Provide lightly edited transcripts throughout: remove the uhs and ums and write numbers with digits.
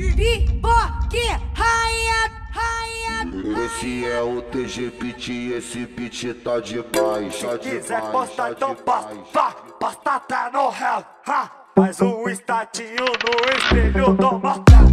pipoque, rainha. Esse é o TG Pit, esse beat tá demais. Se quiser postar, então posta até no réu. Faz um statinho no espelho do motel.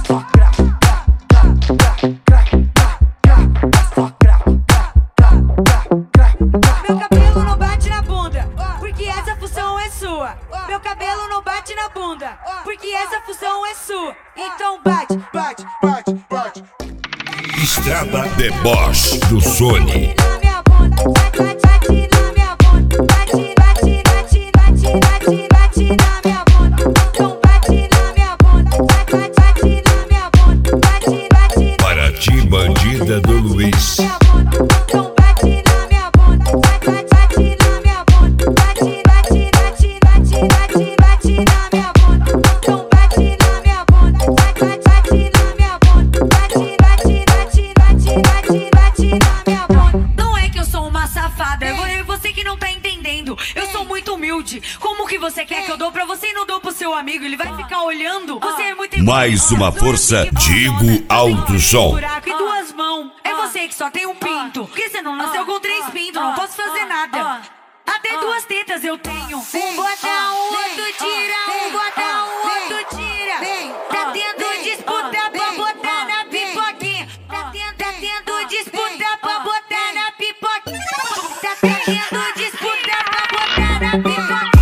Meu cabelo não bate na bunda, porque essa função é sua. Meu cabelo não bate na bunda, porque essa função é sua. Então bate, bate, bate, bate. Estrada Deboche do Sony. Na minha bunda, bate na minha bunda, bate, bate, bate, bate, bate, bate na minha bunda. Então bate na minha bunda, bate, bate na minha bunda, bate, bate. Para ti, bandida do Luiz. Então bate na minha bunda, bate na minha bunda, bate, bate, bate, bate, bate, bate na minha bunda. Então bate na minha bunda, bate na minha bunda, bate, bate, bate, bate, bate, bate na minha bunda. Não é que eu sou uma safada, é você que não tá entendendo. Eu sou muito humilde. Como que você quer que eu dou pra você e não dou pro seu amigo? Ele vai ficar olhando? Você é muito Mais uma força, digo alto som. buraco e duas mãos. É você que só tem um pinto. Porque você não nasceu com 3 pintos, não posso fazer nada. Até 2 tetas eu tenho. Um bota, o outro tira. Um bota, o outro tira. Tá tendo disputa pra botar na pipoquinha. Tá tendo disputa pra botar na pipoquinha. Tá tendo disputa pra botar na pipoquinha.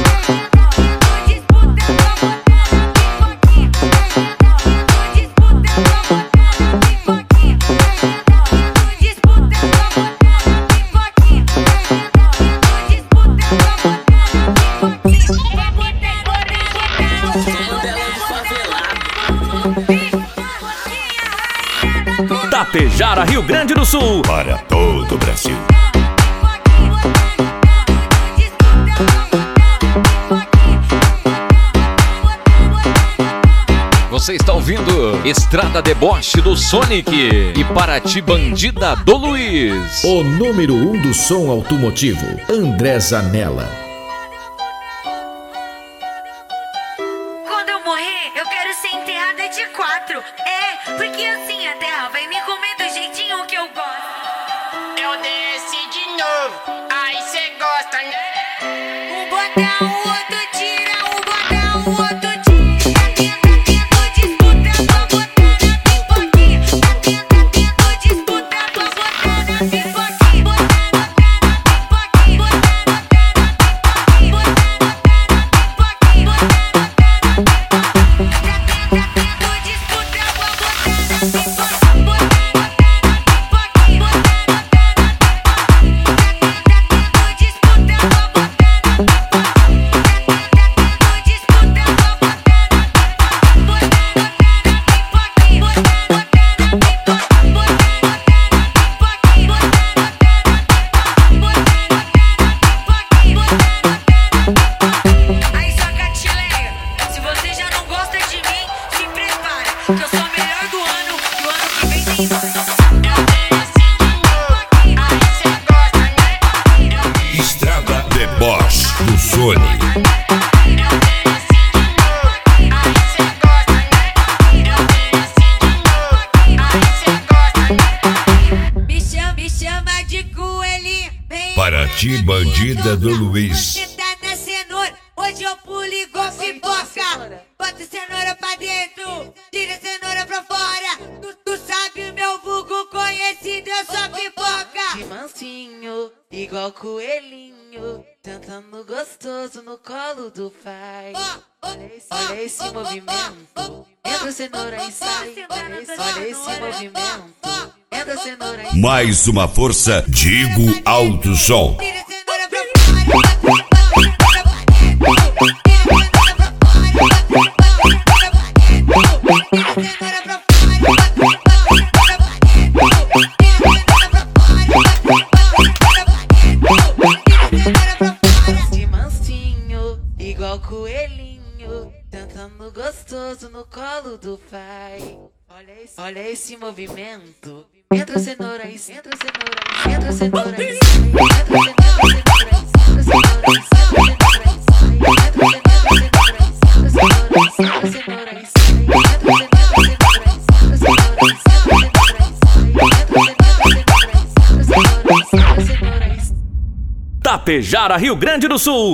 Tapejara, Rio Grande do Sul. Para todo o Brasil. Você está ouvindo Estrada Deboche do Sonic e Para ti, bandida do Luiz. O número 1 do som automotivo, André Zanella. Quando eu morrer, eu quero ser enterrada de 4. É, porque assim a terra vai me comer do jeitinho que eu gosto. Eu desci de novo, aí cê gosta, né? Um botão, o outro tira. Um botão, o outro tira. Me chama de coelhinho. Para ti, bandida do Luiz. Você tá na cenoura, hoje eu pulo igual pipoca. Bota a cenoura pra dentro, tira a cenoura pra fora. Tu sabe meu vulgo conhecido, eu sou pipoca. De mansinho, igual coelhinho, tentando gostoso no colo do pai. Olha esse movimento, entra a cenoura e sai. Olha esse movimento, entra a cenoura e sai. Mais uma força, digo alto som. Tira a cenoura pra fora. De mansinho, igual coelhinho, tentando gostoso no colo do pai. Olha esse movimento, entra a cenoura e sai. Entra a cenoura e sai. Entra a cenoura e sai. Entra a cenoura e sai. Entra a cenoura e sai. Entra a cenoura e sai. Entra a cenoura e sai. Entra a cenoura e sai. Tapejara, Rio Grande do Sul.